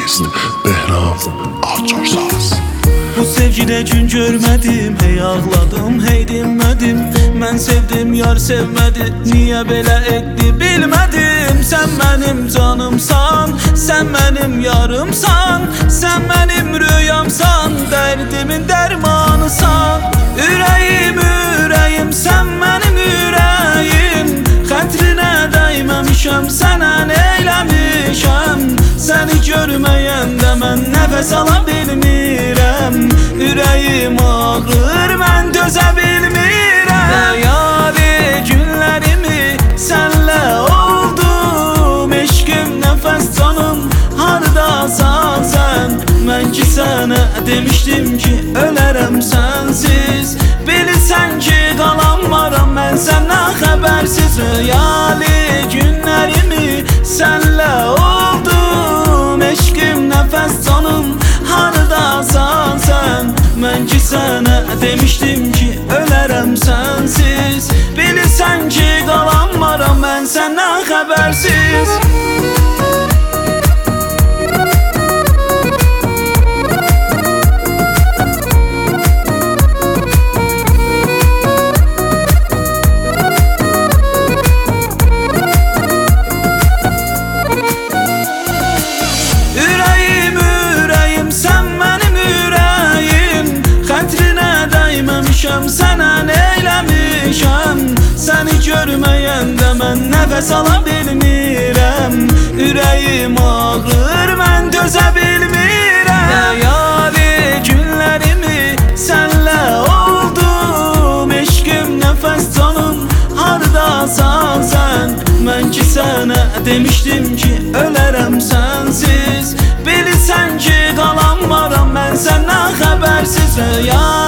Artist Behram Açarsaz. Bu sevgide gün görmedim, hey ağladım, hey dinmedim. Ben sevdim, yar sevmedi, niye belə etti bilmedim. Sen benim canımsan, sen benim yarımsan, sen benim rüyamsan, derdimin dermanısan. Ürəyim, ürəyim, sen benim ürəyim. Xətrinə dəyməmişəm, sənə neyləmişəm. Səni görməyəndə mən nəfəs ala bilmirəm. Ürəyim ağrır, mən dözə bilmirəm. Layali günlərimi sənlə oldum. Eşqim, nəfəs canım, hardasan sən? Mən ki sənə demişdim ki, ölərəm sənsiz. Bilirsən ki, qalanmaram mən səndən xəbərsiz. Layali günlərimi sənlə oldum. Eşqim, nəfəs canım, hardasan sən? Mən ki sənə demişdim ki, ölərəm sənsiz. Bilirsən ki, qalanmaram mən səndən xəbərsiz. Sənə neyləmişəm. Səni görməyəndə mən nəfəs ala bilmirəm. Ürəyim ağrır, mən dözə bilmirəm. Layali günlərimi sənlə oldum. Eşqim, nəfəs canım, hardasan sən? Mən ki sənə demişdim ki, ölərəm sənsiz. Bilirsən ki, qalanmaram mən səndən xəbərsiz.